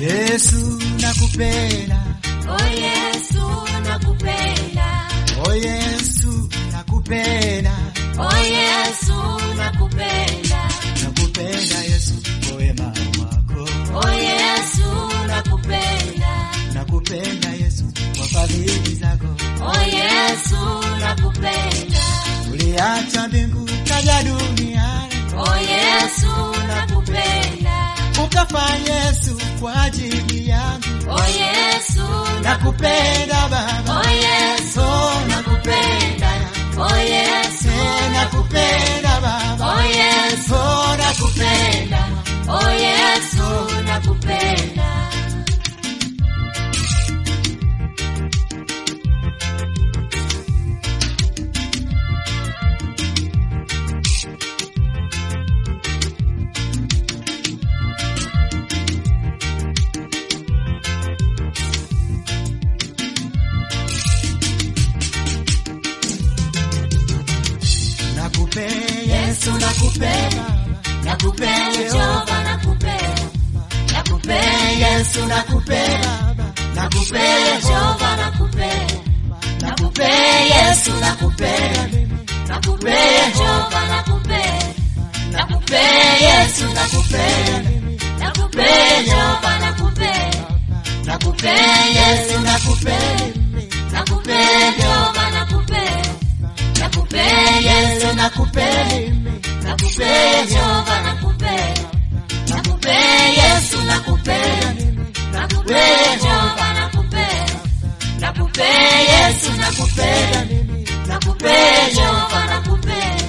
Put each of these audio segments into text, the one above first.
Yesu nakupenda, Oh Yesu nakupenda, oh Yesu nakupenda, oh Yesu nakupenda, nakupenda Yesu kwa wema wako, oh Yesu nakupenda, nakupenda Yesu kwa fadhili zako, oh Yesu nakupenda, uliacha mbingu kaja duniani, oh Yesu nakupenda, ukafa Yesu kwa ajili yangu, oh Yesu nakupenda Baba, oh Yesu nakupenda, oh Yesu nakupenda Baba, oh Yesu nakupenda, oh Yesu nakupenda. Yesu nakupenda, nakupenda Jehova nakupenda, nakupenda Yesu nakupenda, nakupenda Jehova nakupenda, nakupenda Yesu nakupenda, nakupenda Jehova nakupenda, nakupenda Yesu nakupenda, nakupenda Jehova nakupenda, nakupenda Yesu nakupenda, nakupenda Jehova nakupenda, nakupenda Yesu nakupenda, nakupenda Jehova nakupenda, nakupenda Yesu nakupenda, nakupenda Jehova nakupenda, nakupenda Yesu nakupenda, nakupenda Jehova nakupenda.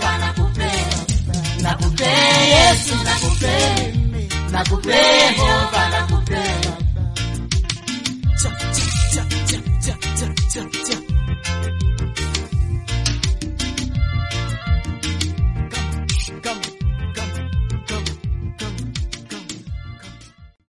nakupenda